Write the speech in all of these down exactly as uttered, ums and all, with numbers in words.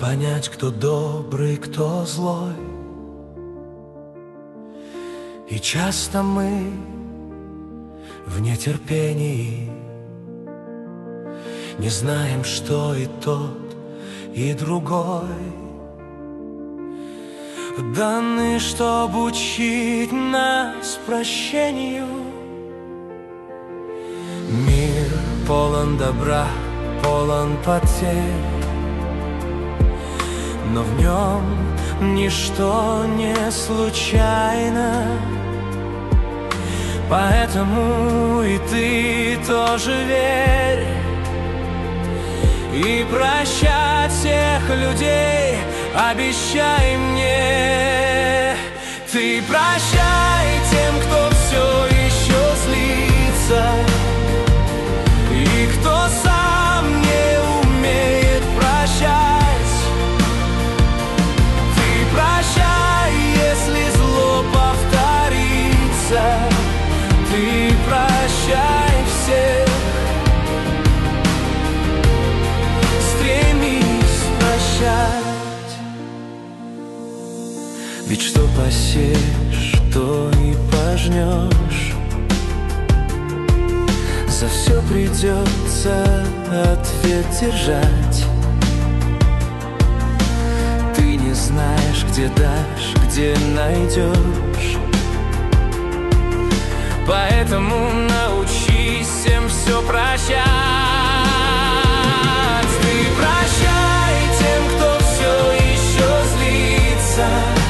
понять, кто добрый, кто злой. И часто мы в нетерпении не знаем, что и тот, и другой даны, чтоб учить нас прощению. Мир полон добра, полон потерь, но в нем ничто не случайно. Поэтому и ты тоже верь и прощать всех людей обещай мне. Ты прощай тем, кто все еще злится и кто сам не умеет прощать. Ты прощай, если зло повторится. Ты прощай всех, стремись прощать. Ведь что посеешь, то и пожнешь. За все придется ответ держать. Ты не знаешь, где дашь, где найдешь. Поэтому научись всем все прощать. Ты прощай тем, кто все еще злится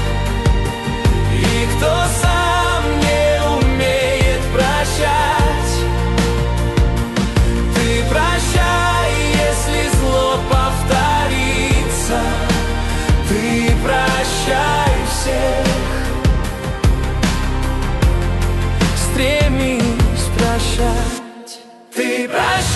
и кто сам не умеет прощать. Ты прощай, если зло повторится. Ты прощай всех, стремись прощать. Ты прощай.